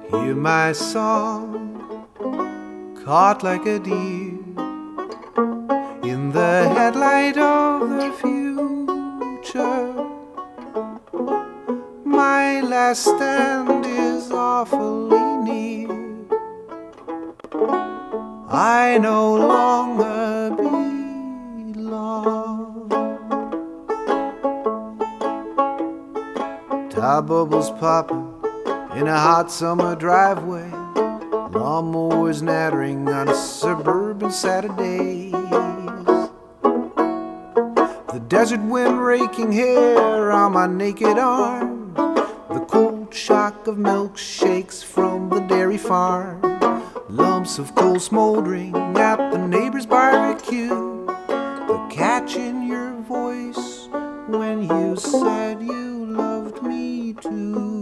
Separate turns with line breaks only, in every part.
Hear my song, caught like a deer in the headlight of the future. My last stand is awfully near. I no longer belong. Top bubbles popping in a hot summer driveway, lawnmowers nattering on suburban Saturdays, the desert wind raking hair on my naked arm, the cold shock of milkshakes from the dairy farm, lumps of coal smoldering at the neighbor's barbecue, the catch in your voice when you said you loved me too.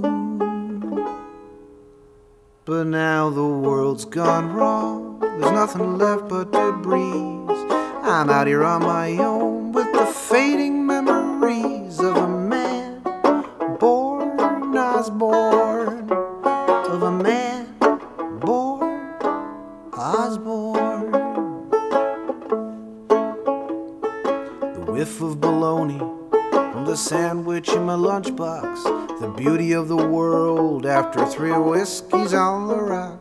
But now the world's gone wrong, there's nothing left but debris. I'm out here on my own with the fading memories of a man born Osborne, of a man born Osborne. The whiff of bologna from the sandwich in my lunchbox, the beauty of the world after 3 whiskeys on the rocks.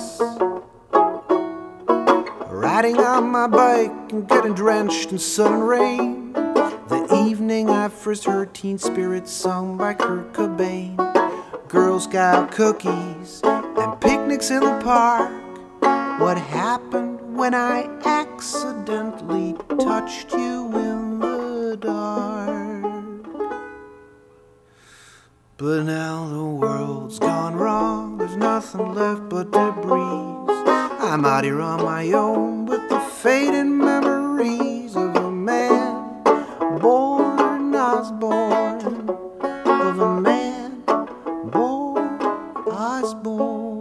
Riding on my bike and getting drenched in sun and rain, the evening I first heard Teen Spirit sung by Kurt Cobain. Girl Scout cookies and picnics in the park. What happened when I accidentally touched you in the dark? But now the world's gone wrong, there's nothing left but debris. I'm out here on my own with the fading memories of a man born Osborne, of a man born Osborne.